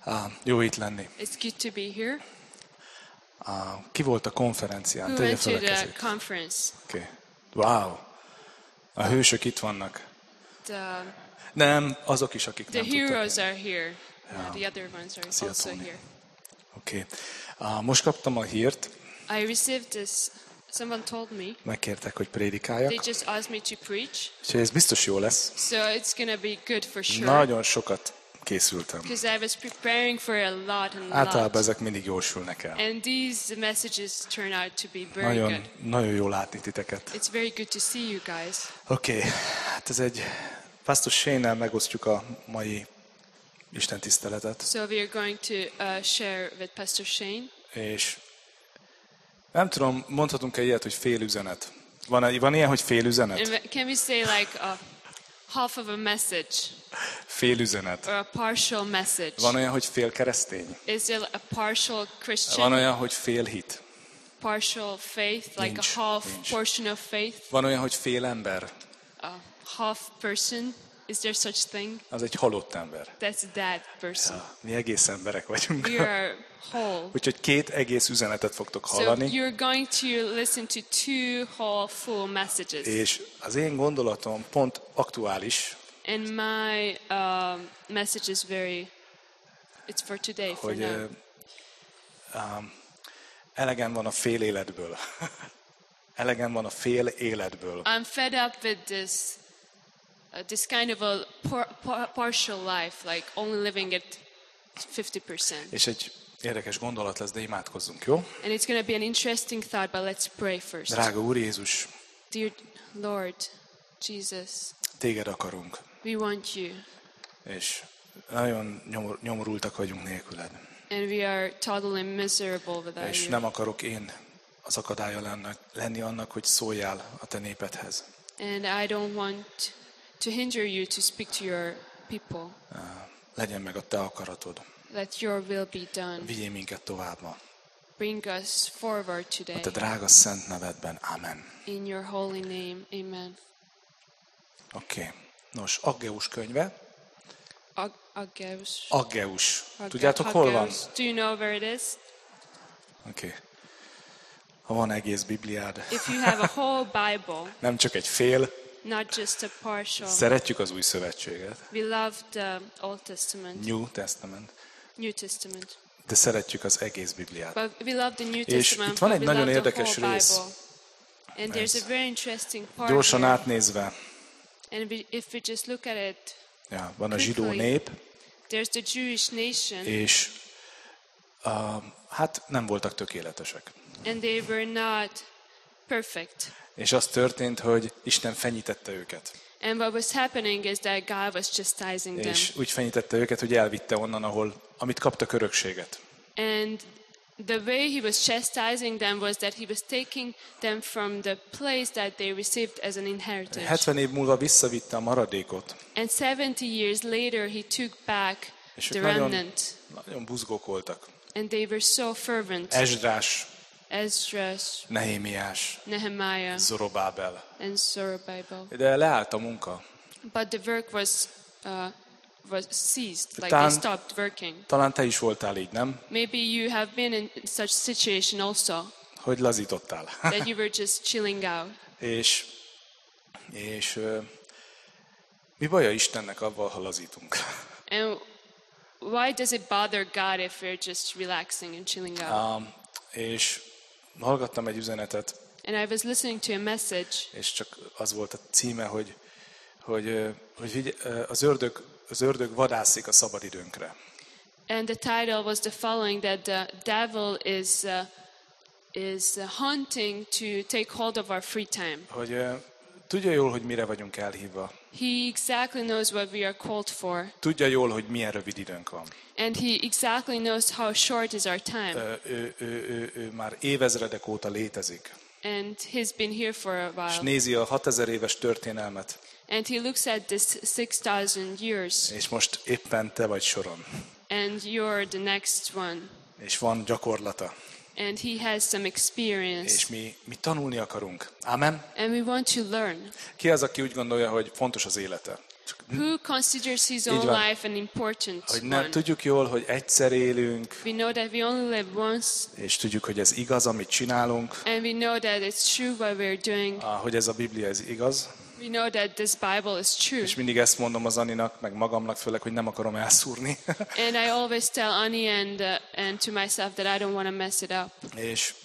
Jó itt lenni. It's good to be here. Ki volt a konferencián? Who Tegye went fel to a the kezét. conference? Okay. Wow. A hősök itt vannak. The Nem, azok is, akik nem heroes tudtak. are here. The other ones are Szia, also Tony. here. Oké. Most kaptam a hírt, I received this. Someone told me. megkértek, hogy They prédikáljak, just asked me to preach. úgyhogy ez biztos jó lesz. So it's gonna be good for sure. Nagyon sokat készültem. Because I was preparing for a lot and a Általában lot. ezek mindig jól sülnek el. And these messages turn out to be very good. Nagyon jó látni titeket. It's very good to see you guys. Oké, hát ez egy... Pastor Shane-nel megosztjuk a mai Isten tiszteletet, So we are going to share with Pastor Shane. és nem tudom, mondhatunk-e ilyet, hogy félüzenet? Van ilyen, hogy félüzenet? And can we say like a half of a message Félüzenet. or a partial message? Van olyan, hogy fél keresztény? Is there a partial Van Christian, olyan, hogy fél hit? partial faith, like Nincs, a half nincs. portion of faith, Van olyan, hogy fél ember? a half person? Is there such thing? Az egy halott ember. That's a dead person. Mi egész emberek vagyunk. We are whole. Úgyhogy 2 egész üzenetet fogtok So hallani, you're going to listen to 2 whole full messages. és az én gondolatom pont aktuális, And my message is it's for today, for hogy now. elegem van a fél életből. Elegem van a fél életből. I'm fed up with this kind of a partial life, like only living at 50%. És egy érdekes gondolat lesz, de imádkozzunk, jó? And it's going to be an interesting thought, but let's pray first. Drága Úr Jézus, Dear Lord Jesus, téged akarunk, we want you, és nagyon nyomorultak vagyunk nélküled. and we are totally miserable without És you. nem akarok én az akadálya lenni annak, hogy szóljál a te népedhez. And I don't want to hinder you to speak to your people. Legyen meg a te akaratod. Let your will be done. Vigyél minket tovább ma. Bring us forward A today. te drága szent nevedben. Amen. In your holy name, amen. Oké. Nos, Aggeus könyve. Aggeus. Aggeus. Tudjátok, hol van? Aggeus. Do you know where it is? Oké. Ha van egész Bibliád, If you have a whole Bible, nem csak egy fél, not just a partial. szeretjük az új szövetséget, We love the Old Testament, New Testament, New Testament. de szeretjük az egész Bibliát. But we love the New És Testament, itt van but egy we nagyon love the érdekes whole rész. Bible. And there's a very interesting part Gyorsan here. átnézve, And if we just look at it, van a zsidó quickly. nép, there's the Jewish nation, és hát nem voltak tökéletesek. and they were not perfect. És az történt, hogy Isten fenyítette őket. And what was happening is that God was chastising them. És úgy fenyítette őket, hogy elvitte onnan, amit kaptak örökséget. And the way he was chastising them was that he was taking them from the place that they received as an inheritance. 70 év múlva visszavitte a maradékot, And 70 years later he took back és the ők nagyon, remnant. nagyon buzgók voltak. And they were so fervent. Esdrás, Esdras, Nehémiás, Nehemiah, Zorobábel. and Zerubbabel. De leállt a munka. But the work was ceased, like Talán- they stopped working. Talán te is voltál így, nem? Maybe you have been in such situation also, Hogy lazítottál. that you were just chilling out. és mi baja Istennek avval, ha lazítunk? And why does it bother God if we're just relaxing and chilling out? És hallgattam egy üzenetet, And I was listening to a message, és csak az volt a címe, hogy az ördög vadászik a szabadidőnkre. and the title was the following: that the devil is hunting to take hold of our free time. Hogy tudja jól, hogy mire vagyunk elhívva. He exactly knows what we are called for, Tudja jól, hogy milyen rövid időnk van. and he exactly knows how short is our time. Ő már évezredek óta létezik. And he's been here for a És while. nézi a 6000 éves történelmet, And he looks at this 6,000 years, és most éppen te vagy soron. and you're the next one. És van gyakorlata. And he has some experience. És mi tanulni akarunk. Amen? And we want to learn. Ki az, aki úgy gondolja, hogy fontos az élete? Who considers his Így own van. life an important Hogy nem one? tudjuk jól, hogy egyszer élünk, We know that we only live once, és tudjuk, hogy ez igaz, amit csinálunk, and we know that it's true what we're doing. hogy ez a Biblia ez igaz. We know that this Bible is true. És mindig ezt mondom az Aninak, meg magamnak főleg, hogy nem akarom elszúrni. And I always tell Annie and to myself that I don't want to mess it up. És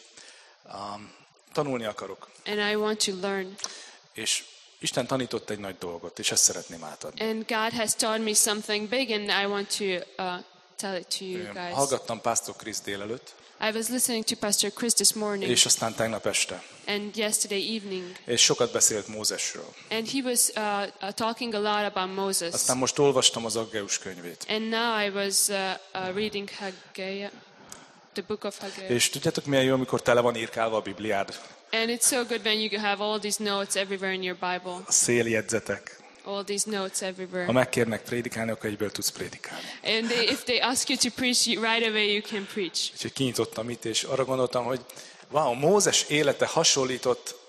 tanulni akarok. And I want to learn. És Isten tanított egy nagy dolgot, és ezt szeretném átadni. And God has taught me something big, and I want to tell it to you guys. Hallgattam Pastor Chris délelőtt, I was listening to Pastor Chris this morning és aztán tegnap este. and yesterday evening, És sokat beszélt Mózesről. and he was talking a lot about Moses. Aztán most olvastam az Aggeus könyvét. And now I was reading Haggai, the book of Haggai. És tudjátok milyen jó, amikor tele van írkálva a Bibliád? And it's so good when you have all these notes everywhere in your Bible. A széljegyzetek. All these notes Ha everywhere. megkérnek prédikálni, akkor egyből tudsz prédikálni. And if they ask you to preach, right away you can preach. Úgyhogy kinyitottam itt, és arra gondoltam, hogy wow, Mózes élete hasonlított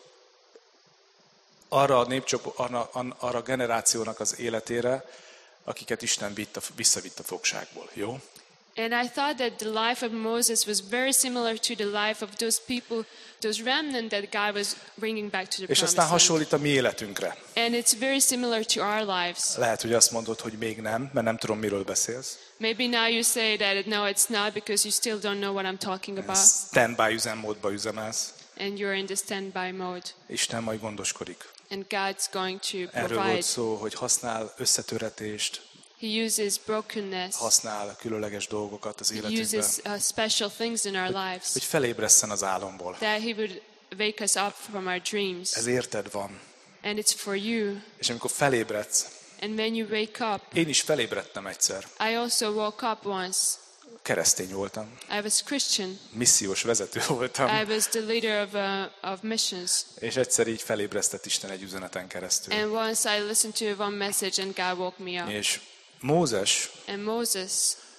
arra a arra a generációnak az életére, akiket Isten visszavitt a fogságból. Jó? And I thought that the life of Moses was very similar to the life of those people, those remnant that God was bringing back to the És promised aztán land. hasonlít a mi életünkre. And it's very similar to our lives. Lehet, hogy azt mondod, hogy még nem, mert nem tudom, miről beszélsz. Maybe now you say that no, it's not because you still don't know what I'm talking about. Standby üzemmódba üzemelsz. And you're in the standby mode. Isten majd gondoskodik. And God's going to Erről provide. volt szó, hogy használ összetöretést, He uses brokenness. használ különleges dolgokat az He életünkben, uses special things in our lives. hogy felébresszen az álomból. That He would wake us up from our dreams. Ez érted van. And it's for you. És amikor felébredsz, And when you wake up, én is felébredtem egyszer. I also woke up once. Keresztény voltam. I was Christian. Missziós vezető voltam. I was the leader of missions. És egyszer így felébresztett Isten egy üzeneten keresztül. And once I listened to one message and God woke me up. És Mózes, And Moses,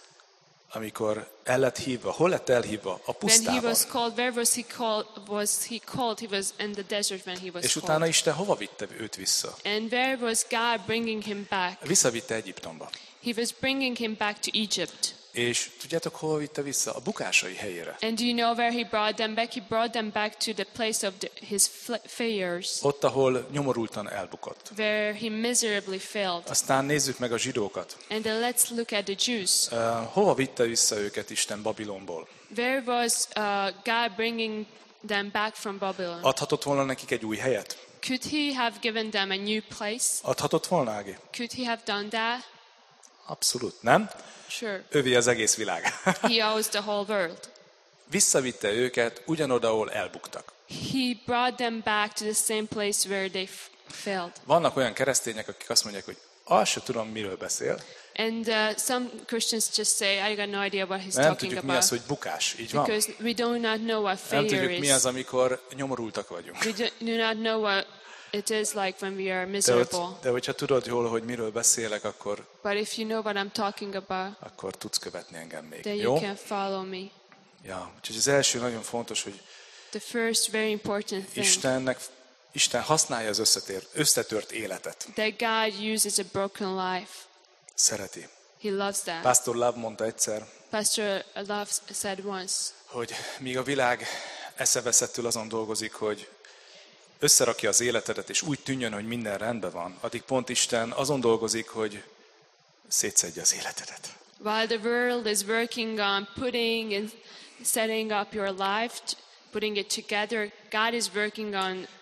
amikor el lett hívva, hol lett elhívva? A when he pusztában. was called, where was he called? He was in the desert when he was És utána called. Isten hova vitte őt vissza? And where was God bringing him back? Visszavitte Egyiptomba. He was bringing him back to Egypt. És tudjátok, hova vitte vissza? A bukásai helyére. And do you know where he brought them back? He brought them back to the place of his failures, Ott, ahol nyomorultan elbukott. where he miserably failed. Aztán nézzük meg a zsidókat. And then let's look at the Jews. Hova vitte vissza őket Isten Babilonból? Where was God bringing them back from Babylon? Adhatott volna nekik egy új helyet? Could he have given them a new place? Adhatott volna, Ági? Could he have done that? Abszolút, nem? Sure. Övé az egész világ. He owns the whole world. Visszavitte őket ugyanoda, ahol elbuktak. He brought them back to the same place where they failed. Vannak olyan keresztények, akik azt mondják, hogy azt se tudom, miről beszél. And some Christians just say, I got no idea what he's Nem talking tudjuk, mi az, about. hogy bukás. Így van? Because we do not know what Nem failure tudjuk, mi az, is. amikor nyomorultak vagyunk. We do not know what it is like when we are miserable. De hogyha tudod jól, hogy miről beszélek, akkor But if you know what I'm talking about, tudsz követni engem még. then Jó? you can follow me. Ja, úgyhogy az első nagyon fontos, hogy The first very important thing, Isten használja az összetört életet. that God uses a broken life. Szereti. He loves that. Pastor Love mondta egyszer, Pastor Love said once, hogy míg a világ eszeveszettül azon dolgozik, hogy összerakja az életedet, és úgy tűnjön, hogy minden rendben van, addig pont Isten azon dolgozik, hogy szétszedje az életedet. while the world is working on putting and setting up your life, putting it together, God is working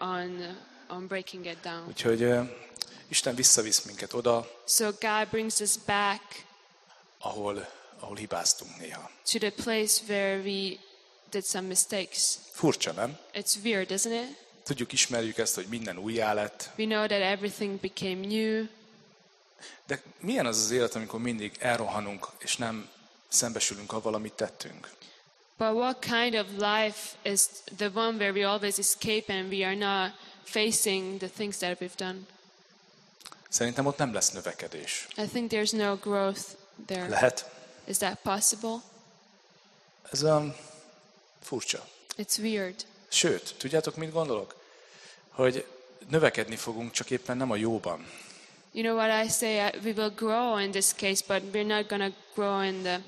on breaking it down. Úgyhogy Isten visszavisz minket oda, So God brings us back ahol hibáztunk néha. to the place where we did some mistakes. Furcsa, nem? It's weird, isn't it? Tudjuk, ismerjük ezt, hogy minden újjá lett. We know that everything became new. De milyen az az élet, amikor mindig elrohanunk, és nem szembesülünk avval, amit tettünk? But what kind of life is the one where we always escape and we are not facing the things that we've done? Szerintem ott nem lesz növekedés. I think there's no growth there. Lehet? Is that possible? Ez furcsa. It's weird. Sőt, tudjátok, mit gondolok? Hogy növekedni fogunk, csak éppen nem a jóban. You know what I say? We will grow in this case, but we're not going to grow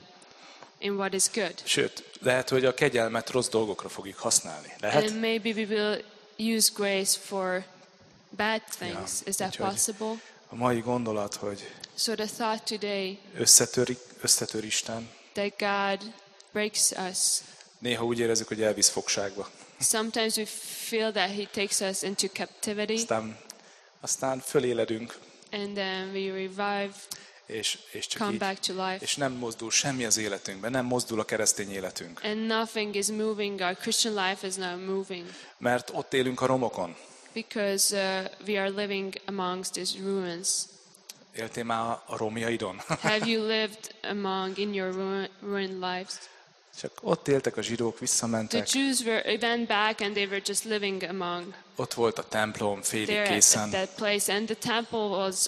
in what is good. Sőt, lehet, hogy a kegyelmet rossz dolgokra fogjuk használni. Lehet? And maybe we will use grace for bad things. Is that úgyhogy possible? A mai gondolat, hogy So the thought today összetör Isten. that God breaks us. Néha úgy érezzük, hogy elvisz fogságba. Sometimes we feel that He takes us into captivity, Aztán föléledünk, and then we revive, és csak come így, back to life, és nem mozdul semmi az életünkben, nem mozdul a keresztény életünk. and nothing is moving. Our Christian life is not moving Mert ott élünk a romokon. because we are living amongst these ruins. Éltél már a romjaidon? Have you lived in your ruined lives? Csak ott éltek a zsidók, The visszamentek. Jews went back and they were just living among Ott volt a templom, félig there at készen. that place, and the temple was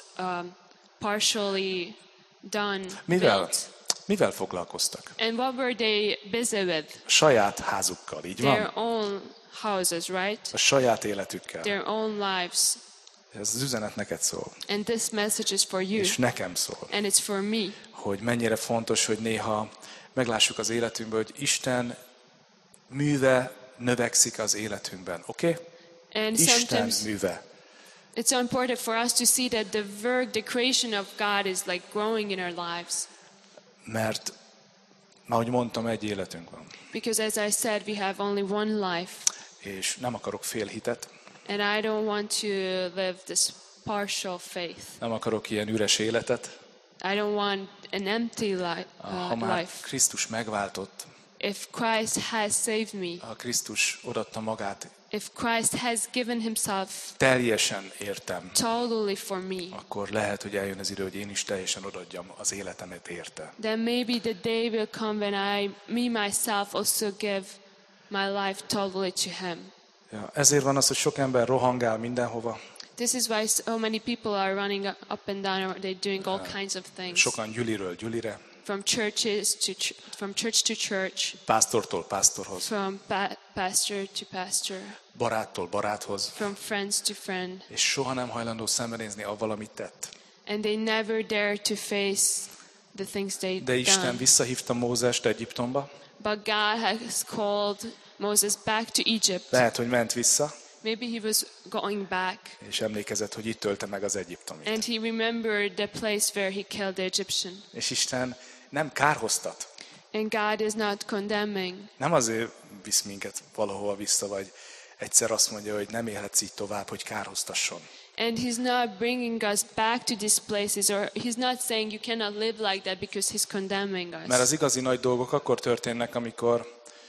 partially done. Mivel? Built. Mivel foglalkoztak? And what were they busy with? A saját házukkal, így Their van? own houses, right? A saját életükkel. Their own lives. Ez az üzenet neked szól. And this message is for you, És nekem szól. and it's for me. Hogy mennyire fontos, hogy néha meglássuk az életünkben, hogy Isten műve növekszik az életünkben. Oké? Okay? And Isten sometimes műve. it's so important for us to see that the work, the creation of God is like growing in our lives. Mert, ahogy mondtam, egy életünk van. Because as I said, we have only one life. És nem akarok félhitet, And I don't want to live this partial faith. nem akarok ilyen üres életet. I don't want an empty Ha már life. Krisztus megváltott, If Christ has saved me, ha Krisztus odaadta magát, if Christ has given himself teljesen értem, totally for me, akkor lehet, hogy eljön az idő, hogy én is teljesen odaadjam az életemet érte. then maybe the day will come when myself also give my life totally to him. Ja, ezért van az, hogy sok ember rohangál mindenhova, This is why so many people are running up and down, or they're doing all kinds of things. sokan gyüliről gyülire, From from church to church, pásztortól pásztorhoz, from pastor to pastor, baráttól baráthoz, from friends to friend. és soha nem hajlandó szembenézni avval, amit tett. And they never dare to face the things they've De Isten done. visszahívta Mózest Egyiptomba, But God has called Moses back to Egypt. lehet, hogy ment vissza, Maybe he was going back, és emlékezett, hogy itt ölte meg az egyiptomit. and he remembered the place where he killed the Egyptian. És Isten nem kárhoztat. And God is not condemning. Nem azért visz minket valahova vissza, vagy egyszer azt mondja, hogy nem élhetsz így tovább, hogy kárhoztasson. And he's not bringing us back to these places, or he's not saying you cannot live like that because he's condemning Mert us. az igazi nagy dolgok akkor történnek, amikor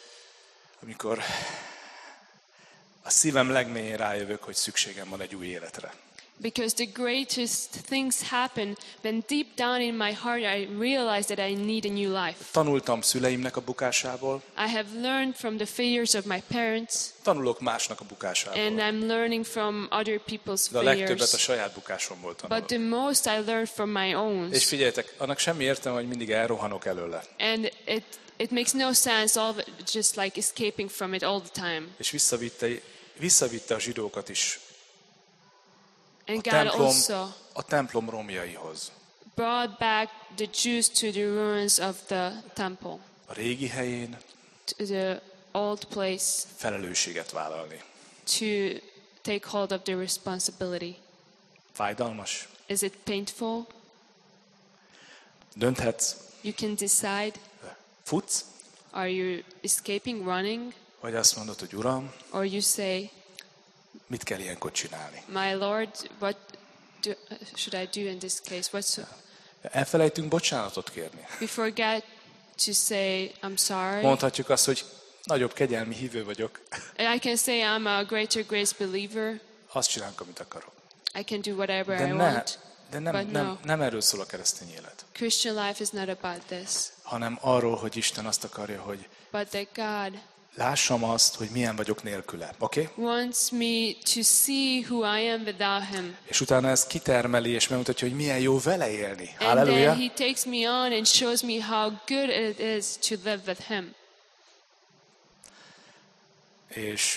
a szívem legmélyén rájövök, hogy szükségem van egy új életre. Because the greatest things happen when deep down in my heart I realize that I need a new life. Tanultam szüleimnek a bukásából, I have learned from the failures of my parents, tanulok másnak a bukásából, and I'm learning from other people's de a legtöbbet a failures. saját bukásomból But tanulok. the most I learned from my own. És figyeljetek, annak semmi értelme, hogy mindig elrohanok előle. And it makes no sense all of it, just like escaping from it all the time. És visszavitte a zsidókat is And God also a templom romjaihoz. brought back the Jews to the ruins of the temple, A régi helyén to the old place, felelősséget vállalni. to take hold of the responsibility. Fájdalmas? Is it painful? Dönthetsz? You can decide. Futsz? Are you escaping, running? Vagy azt mondod, hogy Uram, Or you say, mit kell ilyenkor csinálni? my Lord, what should I do in this case? Elfelejtünk bocsánatot kérni. We forget to say, I'm sorry. Mondhatjuk azt, hogy nagyobb kegyelmi hívő vagyok. I can say I'm a greater grace believer. Azt csinálok, amit akarok. I can do whatever I De want. nem, But no. nem erről szól a keresztény élet. Christian life is not about this, Hanem arról, hogy Isten azt akarja, hogy but that God lássam azt, hogy milyen vagyok nélküle. Oké? wants me to see who I am without Him. És utána ezt kitermeli, és megmutatja, hogy milyen jó vele élni. And then Halleluja! He takes me on and shows me how good it is to live with Him. És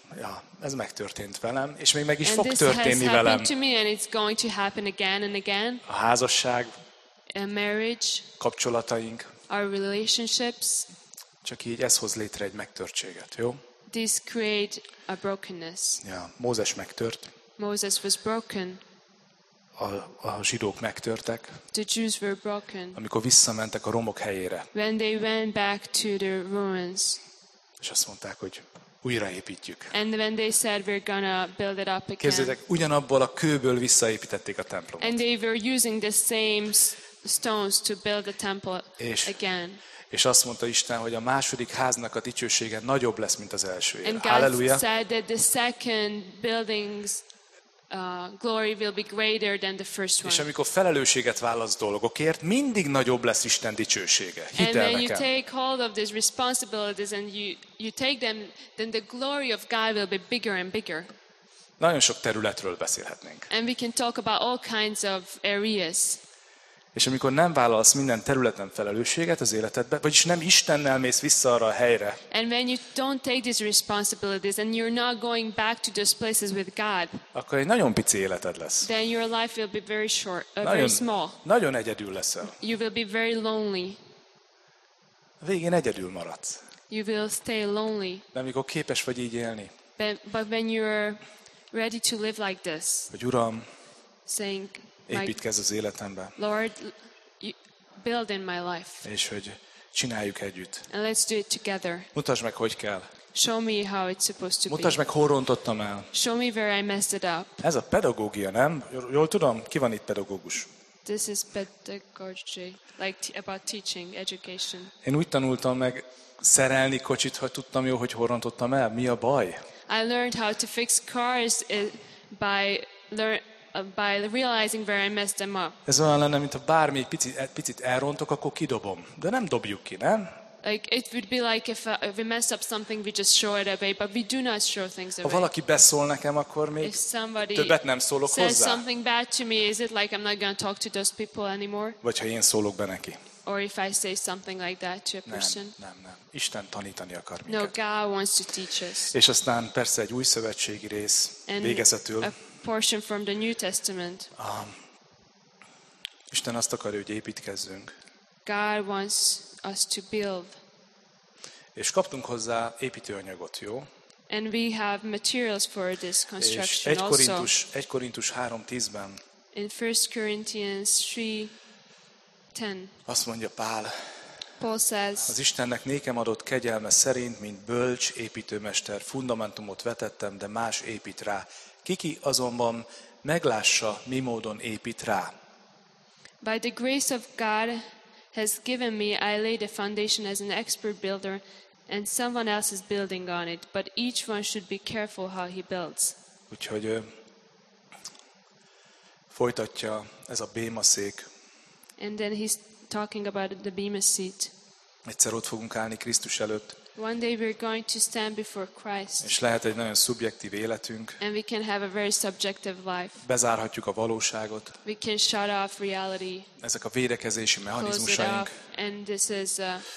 ja, ez megtörtént velem, és még meg is And fog this has történni velem. happened to me, and it's going to happen again and again. A házasság, A marriage, kapcsolataink, our relationships, csak így ez hoz létre egy megtörtséget, jó? these create a brokenness. Ja, Mózes megtört, Moses was broken. a zsidók megtörtek, The Jews were broken. amikor visszamentek a romok helyére, When they went back to the ruins, és azt mondták, hogy újraépítjük. and when they said we're gonna build it up again, Képzeljétek, ugyanabból a kőből visszaépítették a templomot. and they were using the same stones to build the temple És- again. És azt mondta Isten, hogy a második háznak a dicsősége nagyobb lesz, mint az elsője. And God Halleluja! said that the second building's glory will be greater than the first És one. amikor felelősséget válasz dolgokért, mindig nagyobb lesz Isten dicsősége. And Hidd el when you nekem. take hold of these responsibilities and you take them, then the glory of God will be bigger and bigger. Nagyon sok területről beszélhetnénk. And we can talk about all kinds of areas. És amikor nem vállalsz minden területen felelősséget az életedbe, vagyis nem Istennel mész vissza arra a helyre, And when you don't take these responsibilities and you're not going back to those places with God, akkor egy nagyon pici életed lesz. then your life will be very short, very small. Nagyon egyedül leszel. You will be very lonely. A végén egyedül maradsz. You will stay lonely. De amikor képes vagy így élni, But when you're ready to live like this, hogy Uram, saying, my építkezz az életembe, Lord, you build in my life, és hogy csináljuk együtt. and let's do it together. Mutasd meg, hogy kell. Show me how it's supposed to Mutasd be. meg, hol rontottam el. Show me where I messed it up. Ez a pedagógia, nem? Jól tudom? Ki van itt pedagógus? This is pedagogy, like about teaching, education. Én úgy tanultam meg szerelni kocsit, hogy tudtam jó, hogy hol rontottam el. Mi a baj? I learned how to fix cars by realizing where I messed them up. Ez olyan lenne, mint ha bármi picit elrontok, akkor kidobom. De nem dobjuk ki, nem? Like it would be like if we mess up something, we just throw it away, but we do not throw things Ha away. valaki beszól nekem, akkor még If somebody többet nem szólok says hozzá. something bad to me, is it like I'm not going to talk to those people anymore? Vagy ha én szólok be neki. Or if I say something like that to a person? Nem. Isten tanítani akar No, minket. God wants to teach us. És aztán persze egy új szövetségi rész And végezetül. a portion from the New Testament. Isten azt akarja, hogy építkezzünk. God wants us to build. És kaptunk hozzá építőanyagot, jó? And we have materials for this És construction also. 1 Korintus 3:10-ben In 1 Corinthians 3:10, azt mondja Pál, Paul says, az Istennek nékem adott kegyelme szerint, mint bölcs építőmester, fundamentumot vetettem, de más épít rá. Kiki azonban meglássa, mi módon épít rá. by the grace of God has given me, I laid a foundation as an expert builder, and someone else is building on it, but each one should be careful how he builds. Úgyhogy folytatja ez a bémaszék. And then he's talking about the bema seat. Egyszer ott fogunk állni Krisztus előtt, One day we're going to stand before Christ, és lehet egy nagyon szubjektív életünk. and we can have a very subjective life. Bezárhatjuk a valóságot. We can shut off reality, Ezek a védekezési close it mechanizmusaink. off, and this is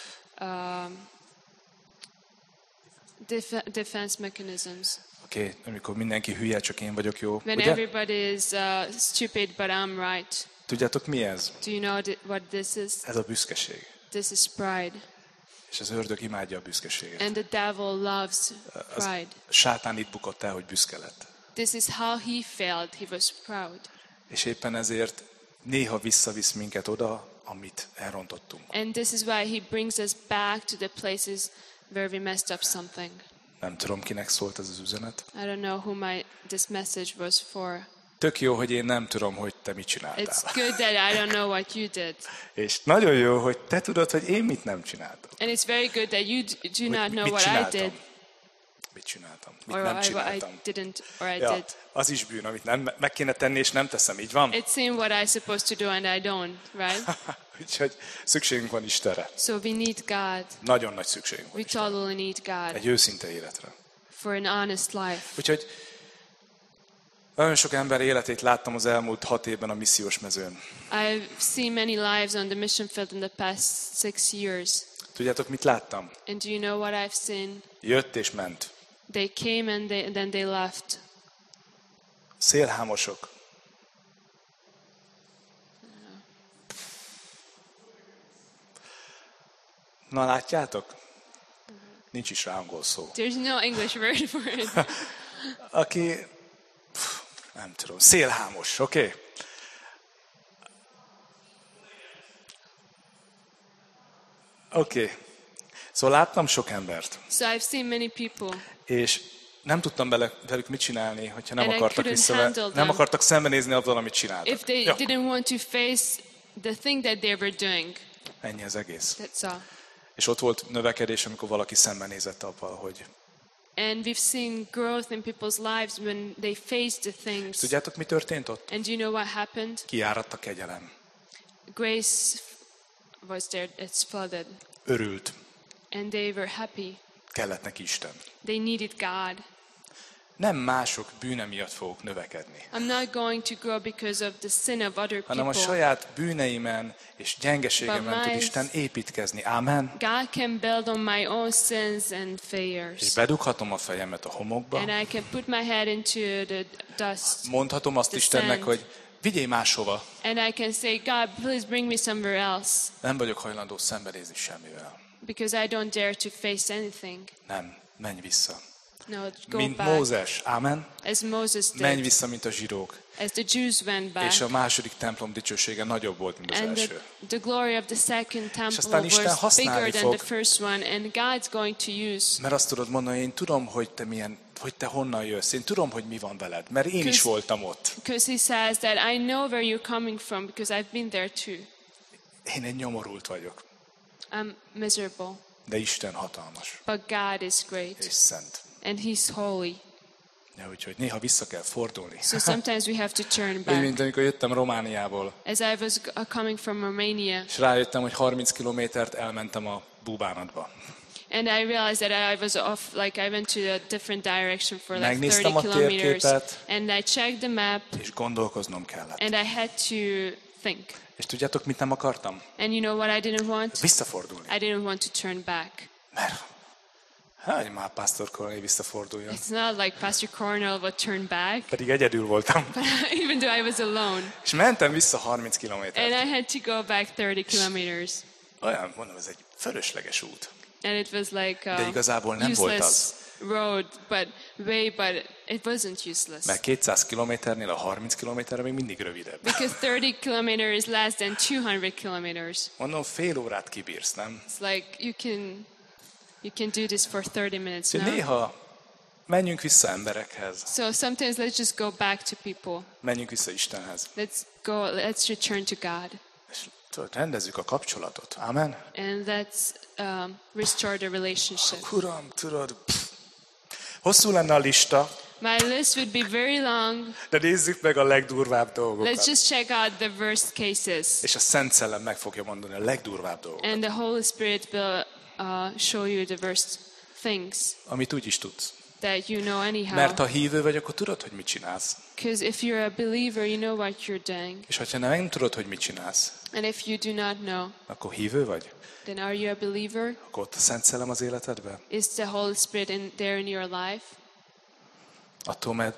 defense mechanisms. Oké, amikor mindenki hülye, csak én vagyok jó. When Ugye? everybody is stupid, but I'm right. Tudjátok mi ez? Do you know what this is? Ez a büszkeség. This is pride. És az ördög imádja a büszkeséget. And the devil loves pride. Sátán itt bukott el, hogy büszke lett. This is how he failed. He was proud. És éppen ezért néha visszavisz minket oda, amit elrontottunk. And this is why he brings us back to the places where we messed up something. Nem tudom, kinek szólt ez az üzenet. I don't know who this message was for. Tök jó, hogy én nem tudom, hogy te mit csináltál. It's good that I don't know what you did. És nagyon jó, hogy te tudod, hogy én mit nem csináltam. And it's very good that you do not know mit what I csináltam? did, Mit csináltam? Mit or nem I csináltam? didn't, or I Ja, did. az is bűn, amit nem meg kéne tenni, és nem teszem, így van? It's in what I'm supposed to do and I don't, right? Úgyhogy szükségünk van Istenre. So we need God. Nagyon nagy szükségünk van We Istenre. totally need God Egy őszinte életre. for an honest life. Úgyhogy nagyon sok ember életét láttam az elmúlt 6 évben a missziós mezőn. I've seen many lives on the mission field in the past 6 years. Tudjátok, mit láttam? And do you know what I've seen? Jött és ment. They came and then they left. Szélhámosok. Na látjátok? Nincs is rá angol szó. There's no English word for it. Aki, nem tudom, szélhámos, oké? Okay? Oké. Szóval láttam sok embert. So I've seen many people. És nem tudtam velük mit csinálni, hogyha nem And akartak nem akartak szembenézni azzal, amit csináltak. If they didn't want to face the thing that they were doing. Ennyi az egész. That's all. És ott volt növekedés, amikor valaki szembenézett avval, hogy... And we've seen growth in people's lives when they face the things. Tudjátok, mi történt ott? And do you know what happened? Kiáradt a kegyelem. Grace was there, it's flooded. Örült. And they were happy. Kellett neki Isten. They needed God. Nem mások bűne miatt fogok növekedni, I'm not going to grow because of the sin of other hanem a people. saját bűneimen és gyengeségemen But tud my- Isten építkezni. Ámen. God can build on my own sins and És failures. bedughatom a fejemet a homokba, And I can put my head into the dust. mondhatom azt the Istennek, sand. hogy vigyél máshova. And I can say, God, please bring me somewhere else. Nem vagyok hajlandó szembenézni semmivel. Because I don't dare to face anything. Nem, menj vissza. No, go Mint back. Mózes, ámen. As Moses Menj did. vissza, mint a zsidók. As the Jews went back. És a második templom dicsősége nagyobb volt, mint az And első. the glory of the second aztán temple Isten was használni bigger than fog. the first one. And God's going to use. Mert azt tudod mondani, én tudom, hogy te honnan jössz. Én tudom, hogy mi van veled, mert én is voltam ott. Because he says that I know where you're coming from because I've been there too. Én egy nyomorult vagyok, I'm miserable. de Isten hatalmas But God is great. és szent. And he's holy. Ja, úgyhogy néha vissza kell fordulni. So sometimes we have to turn Úgy, back. mint amikor jöttem Romániából, As I was coming from Romania, és rájöttem, hogy 30 kilométert elmentem a búbánatba. and I realized that I was off, like I went to a different direction for like 30 Megnéztem a kilometers. térképet. And I checked the map, És gondolkoznom kellett. and I had to think. És tudjátok, mit nem akartam? And you know what I didn't want? Visszafordulni. I didn't want to turn back. Mert hogy már Pásztor Kornél visszaforduljon. It's not like Pastor Cornell would turn back, Pedig egyedül voltam. even though I was alone. És mentem vissza 30 kilométert. And I had to go back 30 kilometers. Olyan, mondom, ez egy fölösleges út. And it was like De a igazából nem volt useless az. road, but it wasn't useless. Mert 200 kilométernél a 30 kilométerre még mindig rövidebb. Because 30 kilometers is less than 200 kilometers. Mondom, fél órát kibírsz, nem? It's like you can do this for 30 minutes Úgyhogy now. néha menjünk vissza emberekhez, So sometimes let's just go back to people. menjünk vissza Istenhez, Let's return to God. és tudod, rendezzük a kapcsolatot. Amen? And let's restore the relationship. Uram, tudod, hosszú lenne a lista, My list would be very long. de nézzük meg a legdurvább Let's dolgokat. just check out the worst cases. És a Szent Szellem meg fogja mondani a legdurvább dolgokat, And the Holy Spirit will show you the worst things amit úgy is tudsz. that you know anyhow. Mert ha hívő vagy, akkor tudod, hogy mit csinálsz. Because if you're a believer, you know what you're doing. És ha nem tudod, hogy mit csinálsz, And if you do not know, akkor hívő vagy? then are you a believer? Akkor ott a Szent Szellem az életedben? Is the Holy Spirit there in your life? Attól, mert,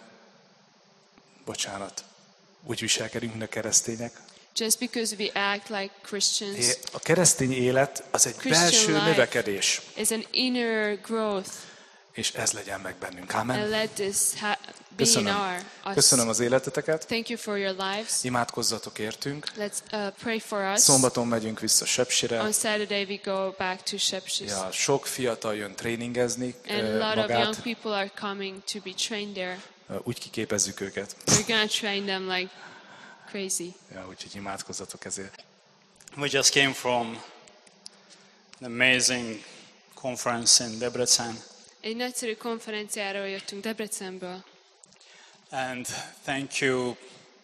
bocsánat, úgy viselkedünk, mint a keresztények. Just because we act like Christians A keresztény élet az egy Christian belső life. növekedés, is an inner growth. és ez legyen meg bennünk. And Amen. let this be in Köszönöm. us. Köszönöm az életeteket. Thank you for your lives. Imádkozzatok értünk. Let's pray for us. Szombaton megyünk vissza Sepsire. On Saturday we go back to Shepsis. Ja, sok fiatal jön tréningezni And a lot of young magát. people are coming to be trained there. Úgy kiképezzük őket. We're going to train them like crazy. Ja, úgyhogy imádkozzatok ezért. We just came from an amazing conference in Debrecen, Egy nagyszerű konferenciáról jöttünk Debrecenből. and thank you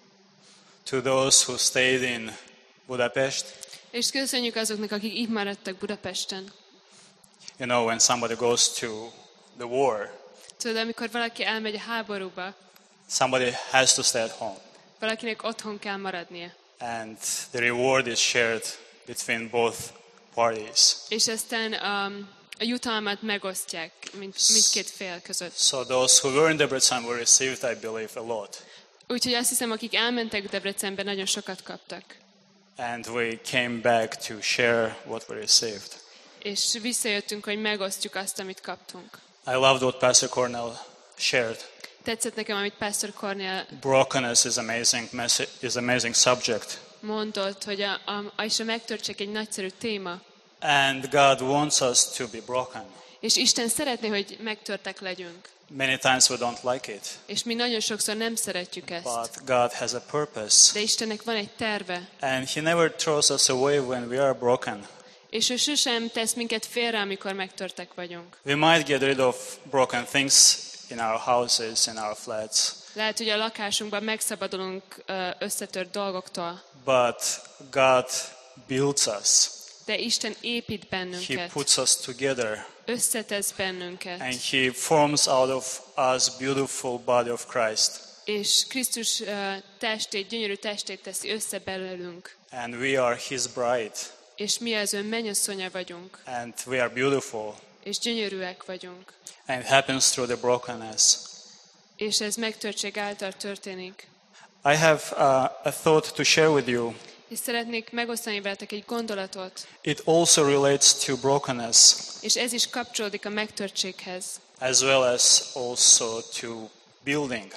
to those who stayed in Budapest. És köszönjük azoknak, akik itt maradtak Budapesten. You know, when somebody goes to the war, Tudod, amikor valaki elmegy a háborúba, somebody has to stay at home, valakinek otthon kell maradnia. and the reward is shared between both parties. És aztán a jutalmat megosztják mindkét fél között. So those who were in Debrecen were received, I believe, a lot. Úgyhogy azt hiszem, akik elmentek Debrecenbe, nagyon sokat kaptak. And we came back to share what we received. És visszajöttünk, hogy megosztjuk azt, amit kaptunk. I loved what Pastor Cornell shared. Tetszett nekem, amit Pastor Cornell Brokenness is amazing subject. mondott, hogy és a megtörtség egy nagyszerű téma. And God wants us to be broken. És Isten szeretné, hogy megtörtek legyünk. Many times we don't like it, És mi nagyon sokszor nem szeretjük ezt. but God has a purpose. De Istennek van egy terve. And He never throws us away when we are broken. És ő sosem tesz minket félre, amikor megtörtek vagyunk. We might get rid of broken things in our houses, in our flats, Lehet, hogy a lakásunkban megszabadulunk összetört dolgoktól, but God builds us. de Isten épít He bennünket, puts us together, összetesz bennünket, and He forms out of us beautiful body of Christ. és Krisztus testét, gyönyörű testét teszi össze belőlünk. And we are His bride, És mi az ő mennyasszonya vagyunk, and we are beautiful. és gyönyörűek vagyunk. And it happens through the brokenness. És ez megtörtség által történik. I have a thought to share with you. És szeretnék megosztani veletek egy gondolatot, It also relates to brokenness, és ez is kapcsolódik a megtörtséghez, as well as also to building.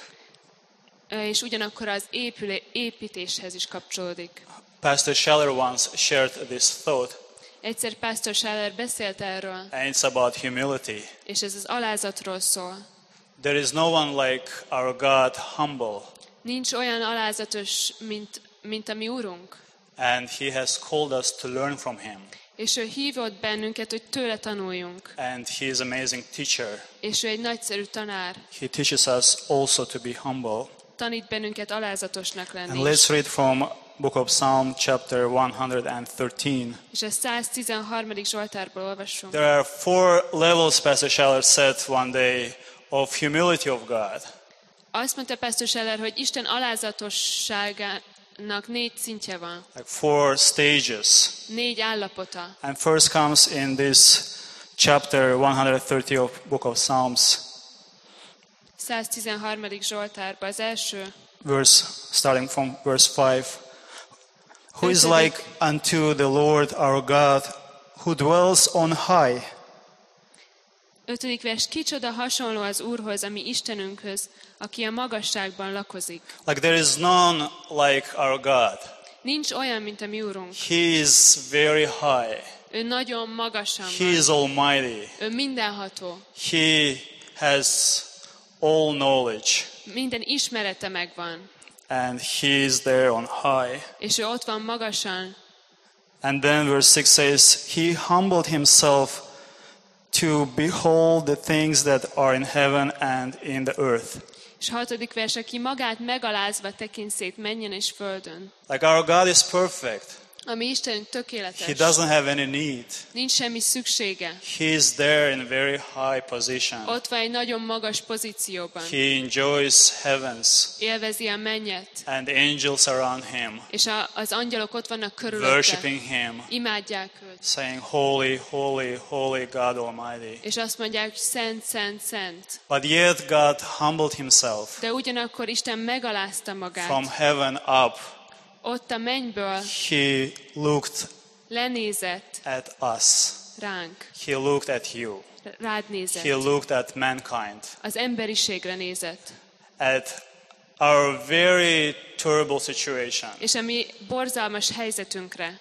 és ugyanakkor az építéshez is kapcsolódik. Pastor Scheller once shared this thought, Egyszer Pastor Scheller beszélt erről, and it's about humility. és ez az alázatról szól. There is no one like our God humble, Nincs olyan alázatos, mint a mi Urunk. and He has called us to learn from Him. És ő hívott bennünket, hogy tőle tanuljunk. And He is an amazing teacher. És ő egy nagyszerű tanár. He teaches us also to be humble. Tanít bennünket alázatosnak And lenni. let's read from Book of Psalm, chapter 113. És a 113. Zsoltárból olvassunk. There are 4 levels, Pastor Scheller said one day, of humility of God. Azt mondta Pastor Scheller, hogy Isten alázatosságának 4 szintje van. Like 4 stages. 4 állapota. And first comes in this chapter 130 of Book of Psalms, 113. Zsoltárban az első, starting from verse 5. Who is Ötödik. like unto the Lord our God, who dwells on high, 5. vers. Kicsoda hasonló az Úrhoz, ami Istenünkhöz, aki a magasságban lakozik. like there is none like our God. Nincs olyan, mint a mi Úrunk. He is very high. Ő nagyon magasan He is van. almighty. Ő mindenható. He has all knowledge, Minden ismerete megvan. and He is there on high. És ő ott van magasan. And then verse 6 says, He humbled Himself to behold the things that are in heaven and in the earth. És 6. vers, aki magát megalázva tekint szét mennyen és földön. Like our God is perfect. A mi Istenünk He tökéletes. doesn't have any need. Nincs semmi szüksége. He is there in a very high position. Ott van egy nagyon magas pozícióban. He enjoys heavens, Élvezi a mennyet. and angels around Him, És az angyalok ott vannak körülötte. worshiping Him, Imádják őt. saying, Holy, holy, holy God Almighty. És azt mondják, hogy szent, szent, szent. But yet God humbled Himself De ugyanakkor Isten megalázta magát. from heaven up. Ott a mennyből He looked lenézett at us. ránk. He looked at you. Rád nézett. He looked at mankind, Az emberiségre nézett. at our very terrible situation, És a mi borzalmas helyzetünkre.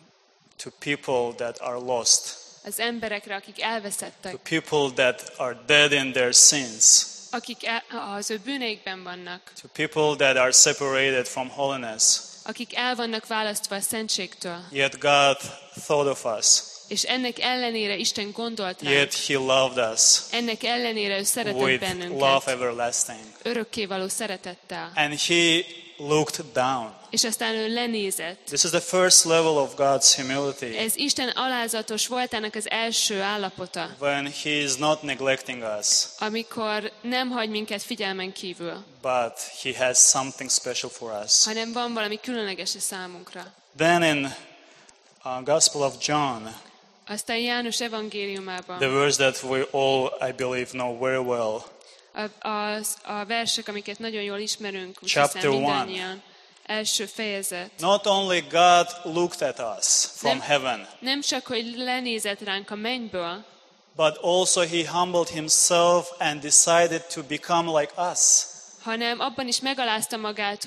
to people that are lost, Az emberekre, akik elveszettek. to people that are dead in their sins, Akik az ő bűneikben vannak. to people that are separated from holiness. Akik el vannak választva a szentségtől. Yet God thought of us. És ennek ellenére Isten gondolt ránk. Yet He loved us Ennek ellenére ő szeretett with bennünket. love everlasting. Örökkévaló szeretettel. And He looked down. És aztán ő lenézett. This is the first level of God's humility, Ez Isten alázatos voltának az első állapota. when He is not neglecting us, Amikor nem hagy minket figyelmen kívül, but He has something special for us. hanem van valami különleges a számunkra. Then in Gospel of John, Aztán János evangéliumában the verse that we all, I believe, know very well. a versek, amiket nagyon jól ismerünk, úgy Chapter hiszem 1. mindannyian. Első fejezet. Not only God looked at us from heaven, Nem csak, hogy lenézett ránk a mennyből, but also he humbled himself and decided to become like us. hanem abban is megalázta magát,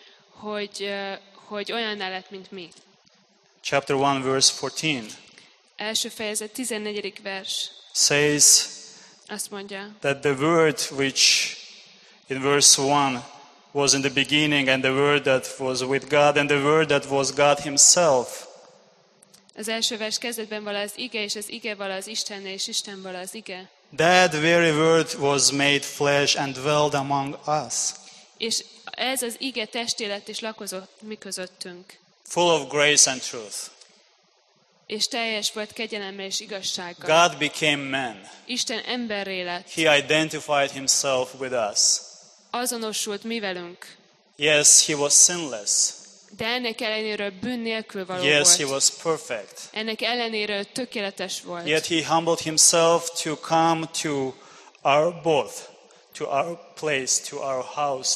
hogy olyanná lett, mint mi. Chapter 1, verse 14 Első fejezet, 14. vers. says Azt mondja, that the word which in verse 1 was in the beginning, and the word that was with God, and the word that was God himself. az első vers kezdetben vala az ige, és az ige vala az Istennél, és Isten vala az ige. That very word was made flesh and dwelled among us, És ez az ige testé lett és lakozott mi közöttünk. full of grace and truth. És teljes volt kegyelemmel és igazsággal. God became man. Isten emberré lett. He identified himself with us. Azonosult mi velünk. Yes, he was sinless. De ennek ellenére bűn nélkül való Yes, he volt. was perfect. Ennek ellenére tökéletes volt. Yet he humbled himself to come to our both, to our place, to our house,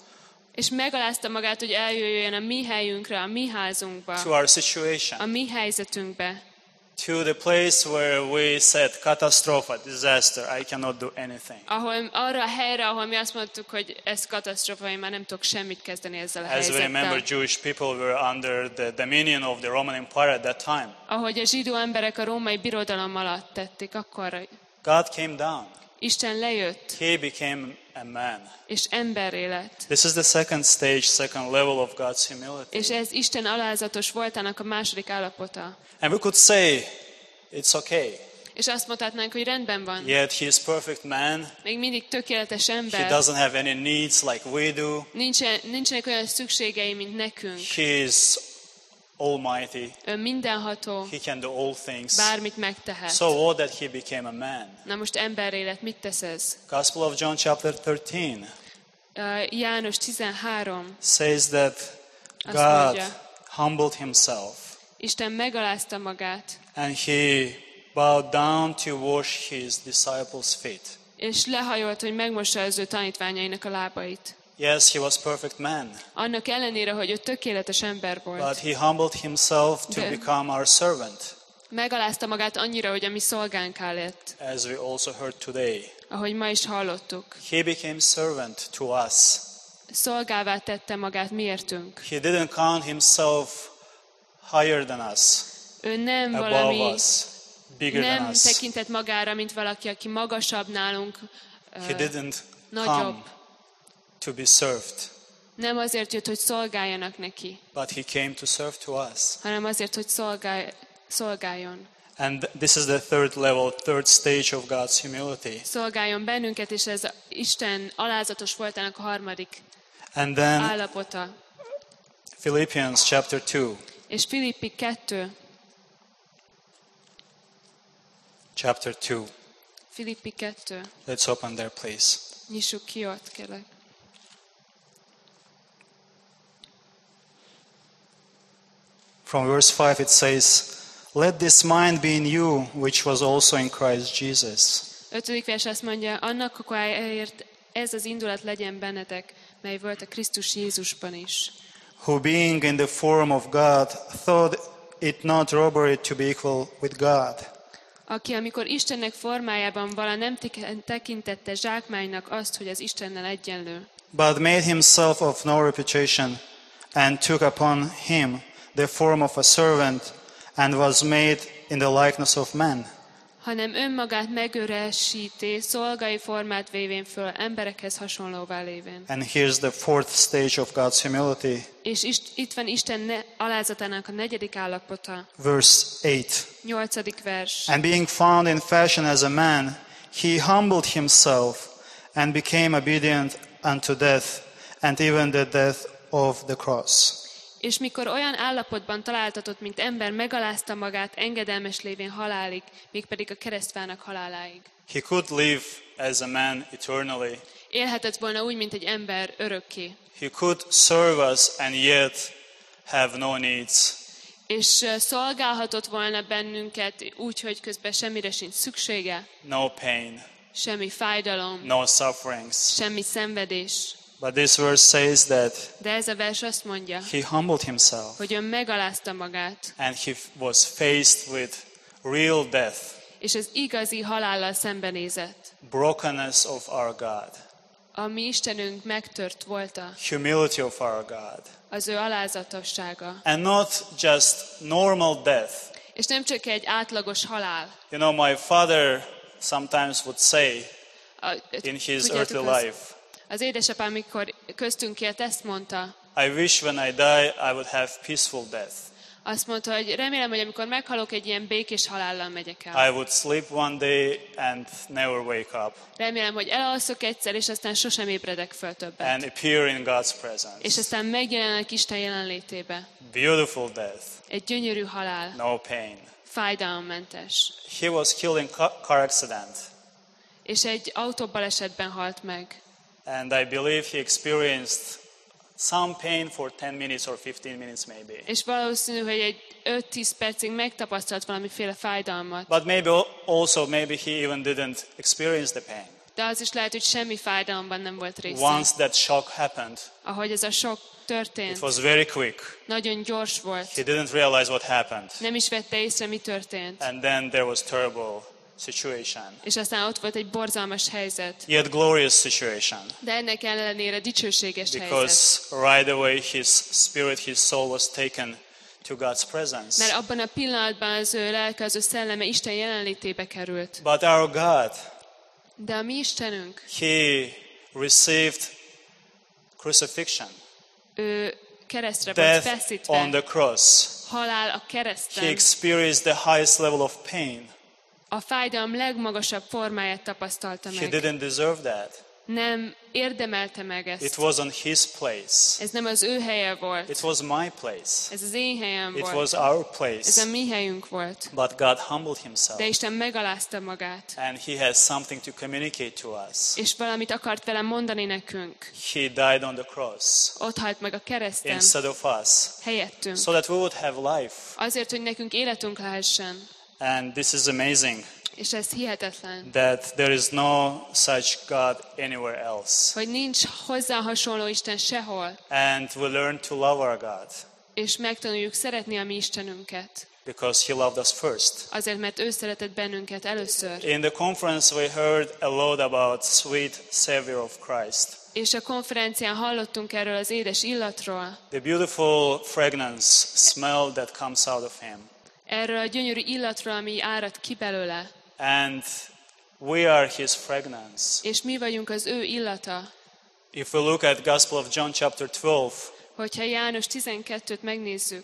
És megalázta magát, hogy eljöjjön a mi helyünkre, a mi házunkba, to our situation, a mi helyzetünkbe. to the place where we said, catastrophe, disaster, I cannot do anything. Arra a helyre, ahol mi azt mondtuk, hogy ez katasztrófa, én már nem tudok semmit kezdeni ezzel a As we remember, helyzettel. Jewish people were under the dominion of the Roman Empire at that time. Ahogy a zsidó emberek a római birodalom alatt tették, akkor God came down. Isten lejött, He became a man. és emberré lett. This is the second stage, second level of God's humility. És ez Isten alázatos voltának a második állapota. And we could say, it's okay. És azt mondhatnánk, hogy rendben van. Yet he is perfect man. Még mindig tökéletes He ember. doesn't have any needs like we do. Nincsenek olyan szükségei, mint nekünk. He is almighty. Ő mindenható, He can do all things. bármit megtehet. So what that he became a man? Na most emberré lett, mit tesz ez? Gospel of John chapter 13 János 13 says that azt God mondja, humbled himself Isten megalázta magát, and he bowed down to wash his disciples' feet. és lehajolt, hogy megmossa az ő tanítványainak a lábait. Yes, he was perfect man, Annak ellenére, hogy ő tökéletes ember volt. but he humbled himself to De- become our servant, Megalázta magát annyira, hogy a mi szolgánká lett, as we also heard today. ahogy ma is hallottuk. He became servant to us. Szolgává tette magát miértünk. He didn't count himself higher than us, Ő nem above valami, us, bigger than nem us. tekintett magára, mint valaki, aki magasabb nálunk, He didn't nagyobb. come to be served, Nem azért jött, hogy szolgáljanak neki, but he came to serve to us. hanem azért, hogy szolgáljon. And this is the third level, third stage of God's humility. Szolgáljon bennünket, és ez Isten alázatos voltának a harmadik And then állapota. Philippians chapter 2. És Filippi 2, Chapter 2. Filippi 2. Let's open there, please. Nyissuk ki ott, kérlek. From verse 5 it says, "Let this mind be in you, which was also in Christ Jesus." 5. vers azt mondja, annak okáért ez az indulat legyen bennetek, mely volt a Krisztus Jézusban is. Who being in the form of God, thought it not robbery to be equal with God, Aki, amikor Istennek formájában vala nem tekintette zsákmánynak azt, hogy az Istennel egyenlő, but made himself of no reputation, and took upon him the form of a servant, and was made in the likeness of men. hanem önmagát megöresíté, szolgai formát vévén föl, emberekhez hasonlóvá lévén. And here's the fourth stage of God's humility, És itt van Isten alázatának a negyedik állapota, verse 8. 8. vers. And being found in fashion as a man, he humbled himself and became obedient unto death, and even the death of the cross. És mikor olyan állapotban találtatott, mint ember, megalázta magát, engedelmes lévén halálig, mégpedig a keresztvának haláláig. He could live as a man eternally. Élhetett volna úgy, mint egy ember örökké. He could serve us and yet have no needs. És szolgálhatott volna bennünket úgy, hogy közben semmire sincs szüksége, no pain, semmi fájdalom, no sufferings. semmi szenvedés. But this verse says that De ez a vers azt mondja, he humbled himself hogy ő megalázta magát, and he was faced with real death, és az igazi halállal szembenézett. brokenness of our God, A mi Istenünk megtört volta, humility of our God, az ő alázatossága. and not just normal death. És nem csak egy átlagos halál. You know, my father sometimes would say in his Tudjátok, earthly life, az édesapám, amikor köztünk élt, ezt mondta. I wish when I die I would have peaceful death. Azt mondta, hogy remélem, hogy amikor meghalok, egy ilyen békés halállal megyek el. I would sleep one day and never wake up Remélem, hogy elalszok egyszer, és aztán sosem ébredek föl többet. and appear in God's És presence. aztán megjelenek Isten jelenlétébe. Beautiful death, Egy gyönyörű halál, no pain. fájdalommentes. He was killed in car accident, És egy autóbalesetben halt meg. and I believe he experienced some pain for 10 minutes or 15 minutes maybe. És valószínű, hogy egy 5-10 percig megtapasztalt valamiféle fájdalmat. But maybe maybe he even didn't experience the pain. De az is lehet, hogy semmi fájdalomban nem volt része. Once that shock happened, Ahogy ez a sok történt, it was very quick. nagyon gyors volt. He didn't realize what happened. Nem is vette észre, mi történt. And then there was terrible situation. És aztán ott volt egy borzalmas helyzet. Yet glorious situation. De ennek ellenére dicsőséges helyzet. Because right away his spirit, his soul was taken to God's presence. Mert abban a pillanatban az ő lelke, az ő szelleme Isten jelenlétébe került. But our God, De a mi Istenünk, he received crucifixion, ő keresztre volt death feszítve, on the cross. halál a He kereszten, experienced the highest level of pain. a fájdalom legmagasabb formáját tapasztalta He meg. didn't deserve that. Nem érdemelte meg It ezt. wasn't his place. Ez nem az ő helye volt. It was my place. Ez az én helyem It volt. was our Ez place. a mi helyünk volt. But God humbled himself. De Isten megalázta magát. And he has something to communicate to us. És valamit akart velem mondani nekünk. He died on the cross Ott halt meg a kereszten, instead of us, helyettünk. so that we would have life. Azért, hogy nekünk életünk lehessen. And this is amazing És ez hihetetlen. that there is no such God anywhere else. Hogy nincs hozzá hasonló Isten sehol. And we learn to love our God És megtanuljuk szeretni a mi Istenünket. because he loved us first. Azért, mert ő szeretett bennünket először. In the conference we heard a lot about sweet Savior of Christ. És a konferencián hallottunk erről az édes illatról. The beautiful fragrance smell that comes out of him. Erről a gyönyörű illatról, ami árad ki belőle. And we are his fragrance. És mi vagyunk az ő illata. If we look at Gospel of John chapter 12 Hogyha János 12-t megnézzük,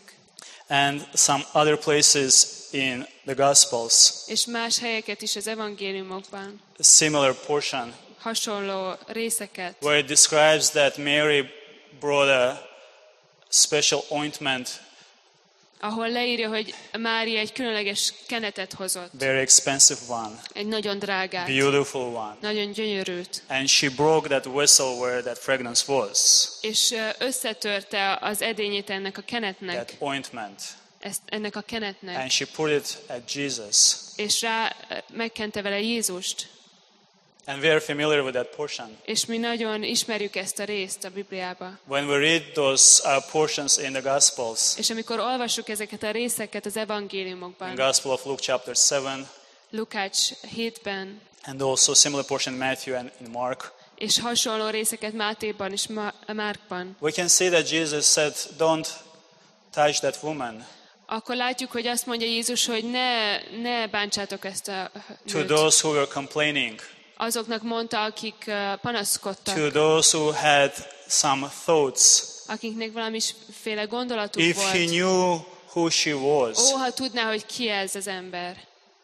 and some other places in the Gospels, és más helyeket is az evangéliumokban, a similar portion hasonló részeket, where it describes that Mary brought a special ointment, ahol leírja, hogy Mária egy különleges kenetet hozott, very expensive one, egy nagyon drágát, beautiful one. nagyon gyönyörűt, And she broke that vessel where that fragrance was, és összetörte az edényét ennek a kenetnek, that ointment. ennek a kenetnek, And she put it at Jesus. és rá megkente vele Jézust. And we are familiar with that portion. És mi nagyon ismerjük ezt a részt a Bibliába. When we read those portions in the Gospels, És amikor olvassuk ezeket a részeket az in evangéliumokban, Gospel of Luke chapter 7, Lukács 7-ben, and also similar portion in Matthew and in Mark, és hasonló részeket Mátéban és Márkban, we can see that Jesus said, don't touch that woman. akkor látjuk, hogy azt mondja Jézus, hogy ne bántsátok ezt a To nőt. those who were complaining, Azoknak mondta, akik panaszkodtak, to those who had some thoughts, akiknek valamiféle gondolatuk if he volt. knew who she was. Ó, ha tudná, hogy ki ez az ember.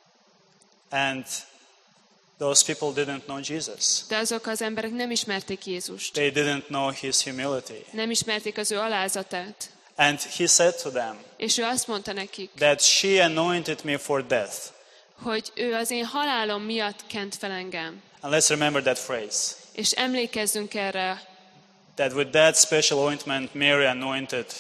And those people didn't know Jesus. De azok az emberek nem ismerték Jézust. They didn't know his humility. Nem ismerték az ő alázatát. And he said to them És ő azt mondta nekik, that she anointed me for death. hogy ő az én halálom miatt kent fel engem. And let's remember that phrase. És emlékezzünk erre, That with that special ointment Mary anointed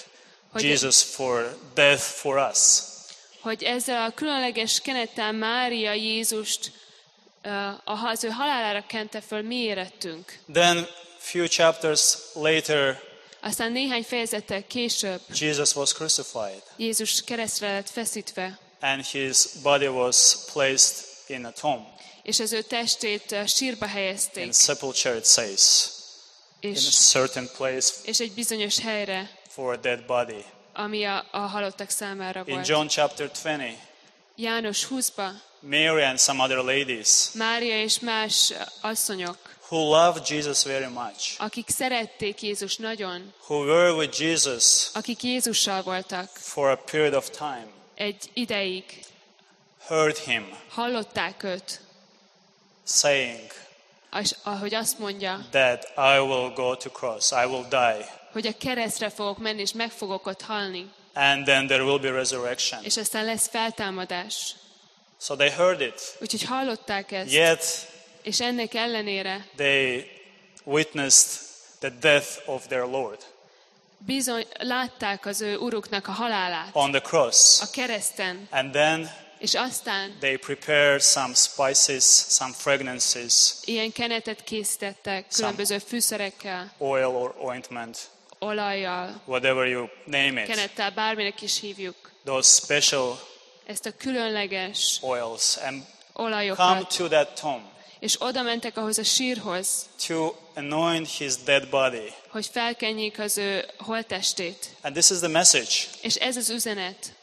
hogy, Jesus for death for us. hogy ezzel a különleges kenettel Mária Jézust az ő halálára kente föl mi érettünk. Then few chapters later, Aztán néhány fejezettel később Jesus was crucified Jézus keresztre lett feszítve, and his body was placed in a tomb. és az ő testét sírba helyezték, In sepulchre it says, in a és certain place egy bizonyos helyre, for a dead body. ami a halottak számára In volt. John chapter 20, János 20-ba Mary and some other ladies Mária és más asszonyok, who loved Jesus very much, akik szerették Jézus nagyon, who were with Jesus akik Jézussal voltak for a period of time, egy ideig, heard him hallották őt, saying és ahogy azt mondja, that I will go to cross, I will die, hogy a keresztre fogok menni, és meg fogok ott halni, and then there will be resurrection. és aztán lesz feltámadás. So they heard it, Úgyhogy hallották ezt, yet és ennek ellenére they witnessed the death of their Lord bizony látták az ő uruknak a halálát on the cross. a kereszten, And then és aztán they prepared some spices, some fragrances, ilyen kenetet készítettek különböző fűszerekkel, oil or ointment, olajjal, whatever you name it. kenettel, bárminek is hívjuk, Those special ezt a különleges oils, and come olajokat, to that tomb és oda mentek ahhoz a sírhoz, to anoint his dead body. hogy felkenjék az ő holttestét. And this is the message. És ez az üzenet.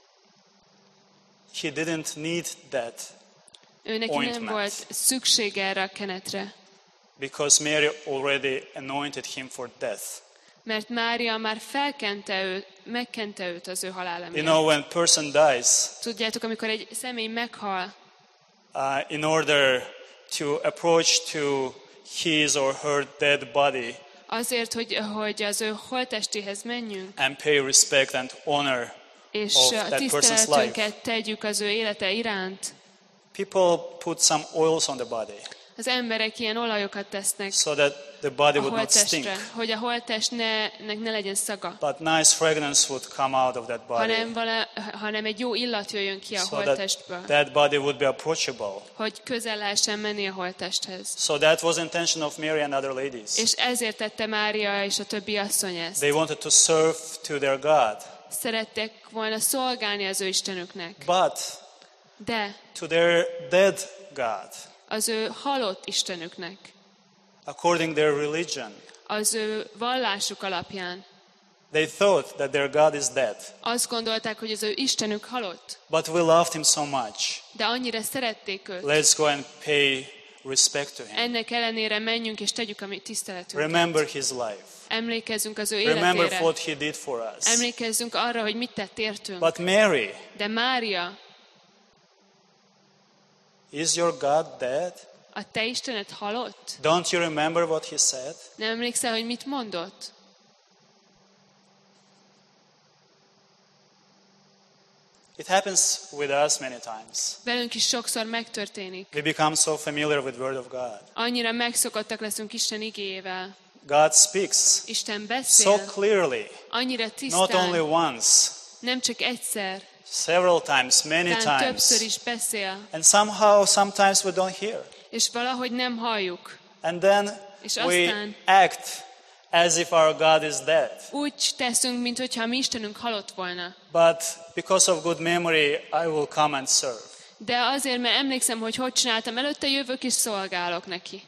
He didn't need that Ő neki nem ointment. volt szüksége erre a kenetre, because Mary already anointed him for death. mert Mária már megkente őt az ő halála You miatt. know, when a person dies, Tudjátok, amikor egy személy meghal, in order to approach to his or her dead body azért, hogy az ő holttestéhez menjünk, and pay respect and honor, és of that person's tiszteletünket tegyük az ő élete iránt, people put some oils on the body az emberek ilyen olajokat tesznek so that the body a would not stink. holttestre, hogy a holttestnek ne legyen szaga, But nice fragrance would come out of that body hanem egy jó illat jöjjön ki a so that holttestből, that body would be approachable. hogy közel lehessen menni a holttesthez. So that was intention of Mary and other ladies. És ezért tette Mária és a többi asszony ezt. They wanted to serve to their God, Szerettek volna szolgálni az ő Istenüknek, but de to their dead God, az ő halott Istenüknek, according their religion. az ő vallásuk alapján. They thought that their God is dead, Azt gondolták, hogy az ő Istenük halott, but we loved him so much. de annyira szerették őt. Let's go and pay respect to him. Ennek ellenére menjünk és tegyük a mi tiszteletünket. Remember his life. Emlékezzünk az ő Remember életére. what he did for us. Emlékezzünk arra, hogy mit tett értünk. But Mary, De Mária, is your God dead? a te Istened halott? Don't you remember what he said? Nem emlékszel, hogy mit mondott? It happens with us many times. Velünk is sokszor megtörténik. We become so familiar with the word of God. Annyira megszokottak leszünk Isten igéjével. God speaks Isten so beszél, clearly, annyira not only tisztán, once, nem csak egyszer, several times, many hanem többször times. is beszél, And somehow, sometimes we don't hear. és valahogy nem halljuk. And then És we aztán act as if our God is dead. úgy teszünk, mintha mi Istenünk halott volna. But because of good memory, I will come and serve. De azért, mert emlékszem, hogy csináltam, előtte jövök és szolgálok neki.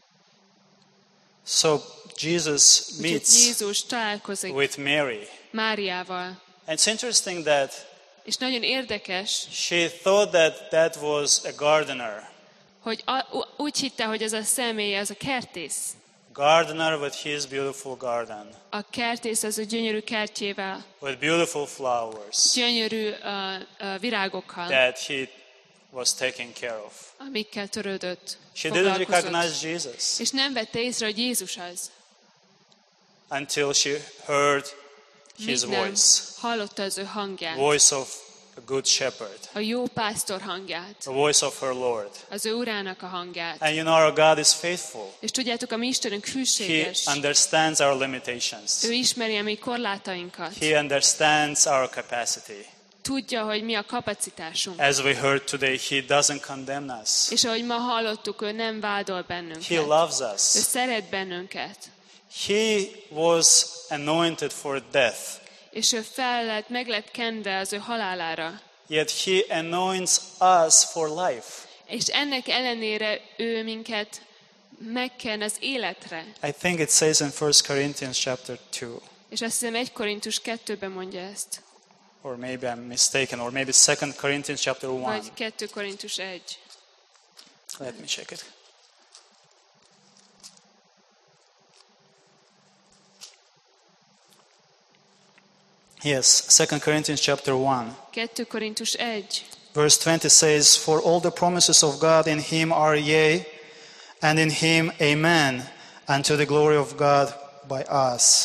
So Jesus Úgyhogy meets Jézus találkozik with Mary. Máriával. And it's interesting that És nagyon érdekes, she thought that that was a gardener. hogy úgy hitte, hogy ez a személy, az a kertész. Gardener with his beautiful garden, A kertész az a gyönyörű kertjével, with beautiful flowers gyönyörű virágokkal, that he was taking care of. amikkel törődött, She didn't foglalkozott. recognize Jesus És nem vette észre, hogy Jézus az. until she heard Míg his nem voice, hallotta az ő hangját. voice of a a good shepherd, a jó pásztor hangját, the voice of her Lord. az ő urának a hangját. And you know our God is faithful. És tudjátok, a mi Istenünk He hűséges. understands our limitations. Ő ismeri a mi korlátainkat. He understands our capacity. Tudja, hogy mi a kapacitásunk. As we heard today, He doesn't condemn us. És ahogy ma hallottuk, ő nem vádol He bennünket. loves Ő us. szeret bennünket. He was anointed for death, És ő meg lett kenve az ő halálára. yet He anoints us for life. És ennek ellenére ő minket megken az életre. I think it says in 1 Corinthians chapter 2, És azt hiszem 1 Korintus 2-ben mondja ezt. or maybe I'm mistaken, or maybe 2 Corinthians chapter 1. Vagy 2 Korintus 1. Let me check it. Yes, 2 Corinthians chapter 1. 2 Korintus 1. Verse 20 says, "For all the promises of God in Him are yea, and in Him amen, unto the glory of God by us."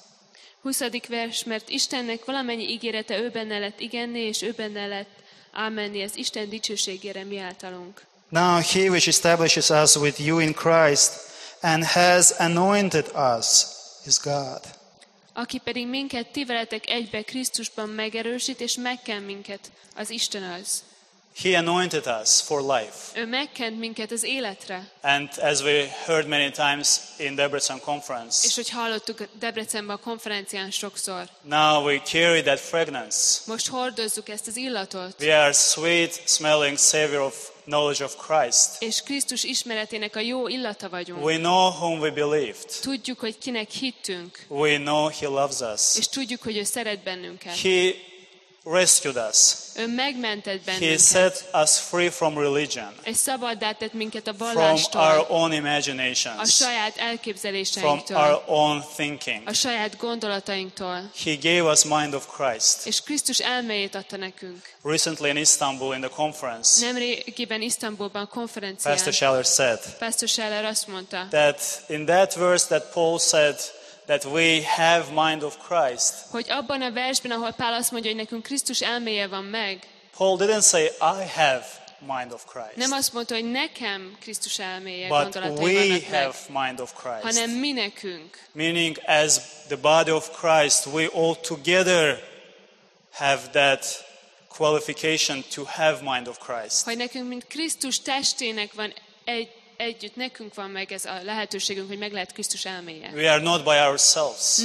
20. vers, mert Istennek valamennyi ígérete ő benne lett igenné, és ő benne lett ámenni, ez Isten dicsőségére mi általunk. Now He which establishes us with you in Christ and has anointed us is God. Aki pedig minket ti veletek egybe Krisztusban megerősít, és megken minket, az Isten az. He anointed us for life. Ő megkent minket az életre. And as we heard many times in Debrecen conference, És hogy hallottuk Debrecenben a konferencián sokszor, now we carry that fragrance. most hordozzuk ezt az illatot, We are sweet smelling savor of knowledge of Christ. és Krisztus ismeretének a jó illata vagyunk. We know whom we believed. Tudjuk, hogy kinek hittünk, We know He loves us. és tudjuk, hogy ő szeret bennünket. He rescued us. Ő megmentett He bennünket, set us free from religion, és szabaddá tett minket a from our vallástól, own a imaginations, saját from elképzeléseinktől, our own thinking. a saját gondolatainktól, He gave us mind of Christ. és Krisztus elméjét adta nekünk. Recently in Istanbul in the conference, Nemrégiben Isztambulban konferencián Pastor Scheller said Pastor Scheller azt mondta, that in that verse that Paul said that we have mind of Christ, hogy abban a versben, ahol Pál azt mondja, hogy nekünk Krisztus elméje van meg, Paul didn't say I have mind of nem Christ, azt mondta, hogy nekem Krisztus elméje, but gondolatai we vannak meg, have mind of Christ. hanem mi nekünk. Meaning as the body of Christ, we all together have that qualification to have mind of Christ. Hogy nekünk, mint Krisztus testének van együtt, nekünk van meg ez a lehetőségünk, hogy meg lehet Krisztus elméje. We are not by ourselves.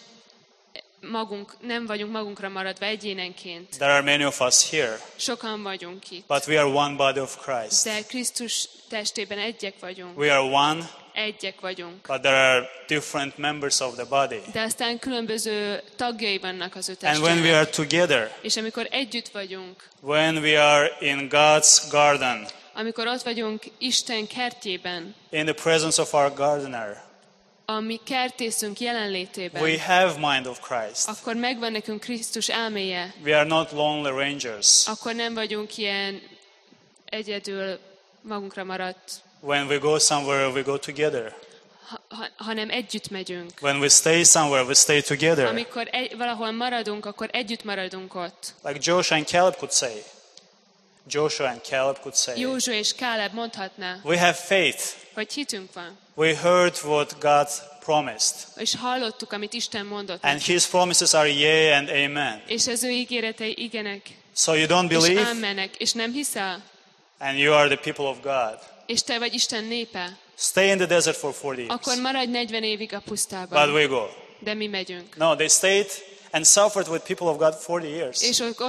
Nem vagyunk magunkra maradva egyénenként. There are many of us here, Sokan vagyunk itt. but we are one body of Christ. De Krisztus testében egyek vagyunk. We are one, Egyek vagyunk. but there are different members of the body. De aztán különböző tagjai vannak az ő And when we testének. are together, És amikor együtt vagyunk, when we are in God's garden, amikor ott vagyunk Isten kertjében, in the presence of our gardener, a mi kertészünk jelenlétében, we have mind of Christ. akkor megvan nekünk Krisztus elméje. We are not lonely rangers. Akkor nem vagyunk ilyen egyedül magunkra maradt, When we go somewhere, we go together. hanem együtt megyünk. When we stay somewhere, we stay together. Amikor valahol maradunk, akkor együtt maradunk ott. Like Joshua and Caleb could say. Joshua and Caleb could say. Józsua és Káleb mondhatná, We have faith. hogy hitünk van. We heard what God promised. És hallottuk, amit Isten mondott. And His promises are yea and amen. És az ő ígéretei igenek, So you don't és believe, ámenek. És nem hiszel? and you are the people of God. És te vagy Isten népe. Stay in the desert for 40 years. Akkor maradj 40 évig a pusztában. But we go. De mi megyünk. No, they stayed and suffered with people of God 40 years. És ők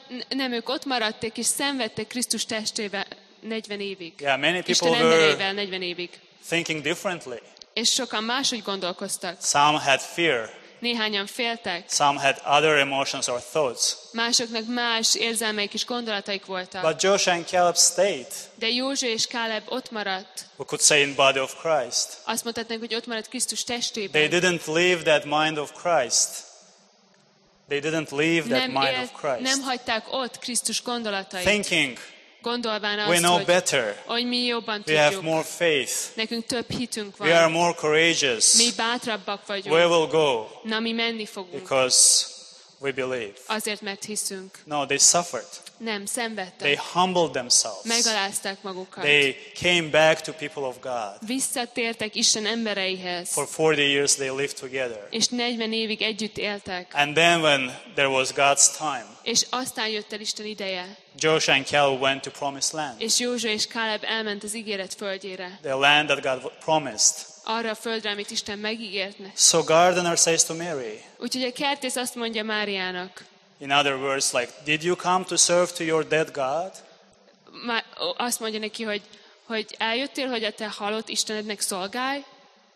ott maradtak, és szenvedtek Krisztus testével 40 évig. Yeah, many people Isten were embereivel 40 évig. thinking differently. És sokan máshogy gondolkoztak. Some had fear. Néhányan féltek. Some had other emotions or thoughts. Másoknak más érzelmeik és gondolataik voltak. But Joshua and Caleb stayed. De Józsua és Káleb ott maradt. We could say in body of Christ. Azt mondhatnánk, hogy ott maradt Krisztus They testében. didn't leave that mind of Christ. They didn't leave that mind of Nem Christ. hagyták ott Krisztus gondolatait. Thinking, Gondolván we azt, know better. hogy mi jobban We have tudjuk. more faith. Nekünk több hitünk We are van. more courageous. Mi bátrabbak We vagyunk. will go Na, mi menni fogunk. because we believe. Azért, mert hiszünk. No, they suffered. Nem, They szenvedtek. humbled themselves. Megalázták magukat. They came back to people of God. Visszatértek Isten embereihez. For 40 years they lived together. És 40 évig együtt éltek. And then when there was God's time, És aztán jött el Isten ideje. Joshua and Caleb went to Promised Land. És Józsua és Káleb elment az ígéret földjére. The land that God promised. Arra a földre, amit Isten megígért neki. So gardener says to Mary, Úgyhogy a kertész azt mondja Máriának, in other words, like, did you come to serve to your dead God? azt mondja neki, hogy eljöttél, hogy a te halott Istenednek szolgálj?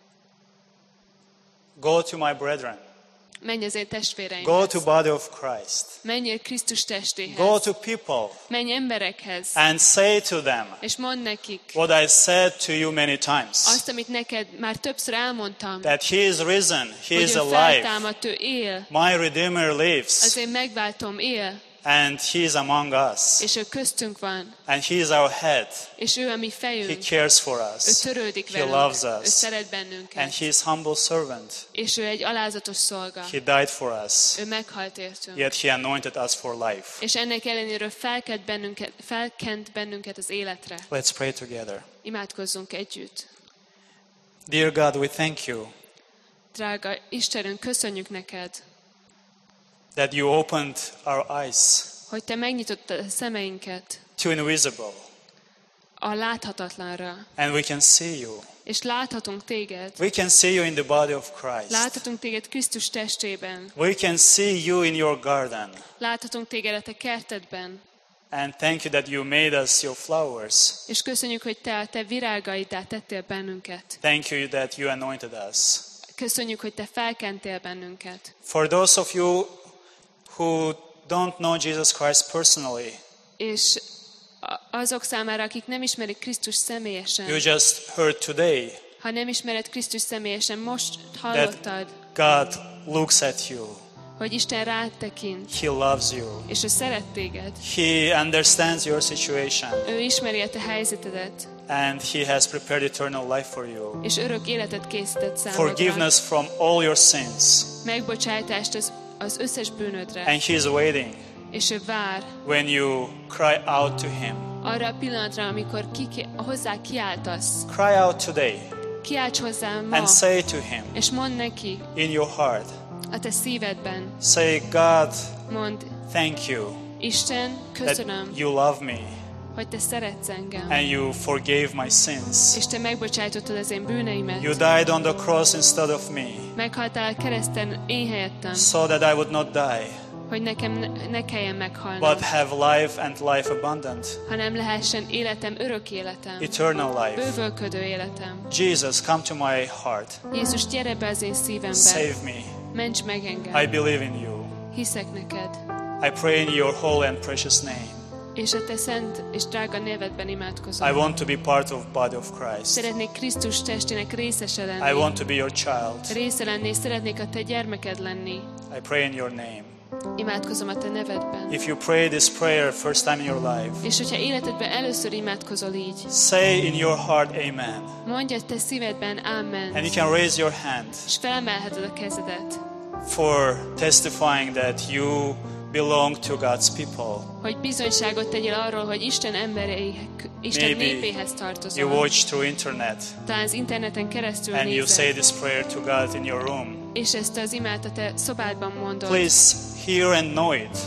Go to my brethren. Menj az én testvéreimhez. Go to body of Christ. Menjél Krisztus testéhez. Go to people Menj emberekhez. and say to them És mondd nekik what I said to you many times. azt, amit neked már többször elmondtam. That he is risen, he hogy is ő alive. feltámadt, ő él. My Redeemer lives. Az én megváltom él. And he is among us. És ő köztünk van. And he is our head. És ő a mi He fejünk. cares for Ő us. törődik He velünk. loves Ő us. szeret And bennünket. he is humble servant. És ő egy alázatos szolga. He died for us. Ő meghalt értünk. Yet he anointed us for life. És ennek ellenére felkent bennünket az életre. Let's pray together. Imádkozzunk együtt. Dear God, we thank you Drága Istenünk, köszönjük neked, that you opened our eyes hogy te megnyitottad a szemeinket to invisible. a láthatatlanra. And we can see you. És láthatunk téged. We can see you in the body of Christ. Láthatunk téged Krisztus testében. We can see you in your garden. Láthatunk téged a te kertedben. And thank you that you made us your flowers. És köszönjük, hogy te a te virágaiddá tettél bennünket. Thank you that you anointed us. Köszönjük, hogy te felkentél bennünket. For those of you who don't know Jesus Christ personally, És azok számára, akik nem ismerik Krisztus személyesen, you just heard today ha nem ismered Krisztus személyesen, most that hallottad, God looks at you. hogy Isten rád tekint, He loves you. és ő szeret téged. He understands your situation. Ő ismeri a te helyzetedet, And he has prepared eternal life for you. és örök életet készített számodra. Forgiveness from all your sins. Megbocsájtást az összes bűnödre. And he is waiting És ő vár when you cry out to him. arra a pillanatra, amikor hozzá kiáltasz. Cry out today Kiálts hozzá ma, and say to him és mondd neki in your heart, a te szívedben. say, God, Mondd, thank you Isten, that köszönöm, you love me hogy te szeretsz engem. and you forgave my sins. És te megbocsájtottad az én bűneimet. You died on the cross instead of me Meghaltál a kereszten én helyettem, so that I would not die hogy nekem ne kelljen meghalnom, but have life and life abundant. hanem lehessen életem, örök életem, Eternal life. bővölködő életem. Jesus, come to my heart. Jézus, gyere be az én szívembe, Save me. ments meg I engem, believe in you. hiszek neked. I pray in your holy and precious name. És a te szent és drága nevedben I imádkozom. want to be part of body of Christ. Szeretnék Krisztus testének részese I lenni. want to be your child. Része lenni, és szeretnék a te gyermeked lenni. I pray in your name. Imádkozom a te nevedben. If you pray this prayer first time in your life, És hogyha életedben először imádkozol így, say in your heart amen. mondj a te szívedben Amen. And you can raise your hand És felemelheted a kezedet, for testifying that you belong to God's people. hogy bizonyságot tegyél arról, hogy Isten emberei, Isten Maybe népéhez You tartozol. watch through internet Talán az interneten keresztül and you say nézed, this prayer to God in your room. és ezt az imát a te szobádban mondod. Please hear and know it.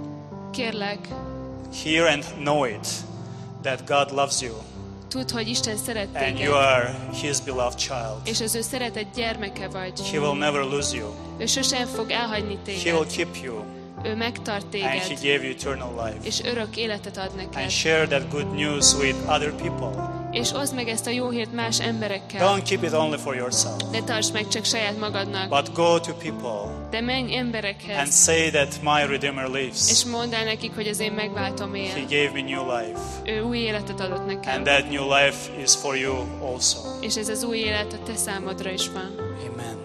Kérlek, Hear and know it that God loves you tudd, hogy Isten szeret and téged, you are His beloved child. és az ő szeretett gyermeke vagy. He will never lose you. Ő sosem fog elhagyni He will téged. keep you Ő megtart and He téged, gave you eternal life. és örök életet ad neked. And share that good news with other people. És oszd meg ezt a jó hírt más emberekkel. Don't keep it only for yourself, Ne tartsd meg csak saját magadnak, but go to people de menj and emberekhez, say that my Redeemer lives. és mondd el nekik, hogy az én megváltom He él. gave me new life. Ő új életet adott nekem, And that new life is for you also. és ez az új élet a te számodra is van. Amen.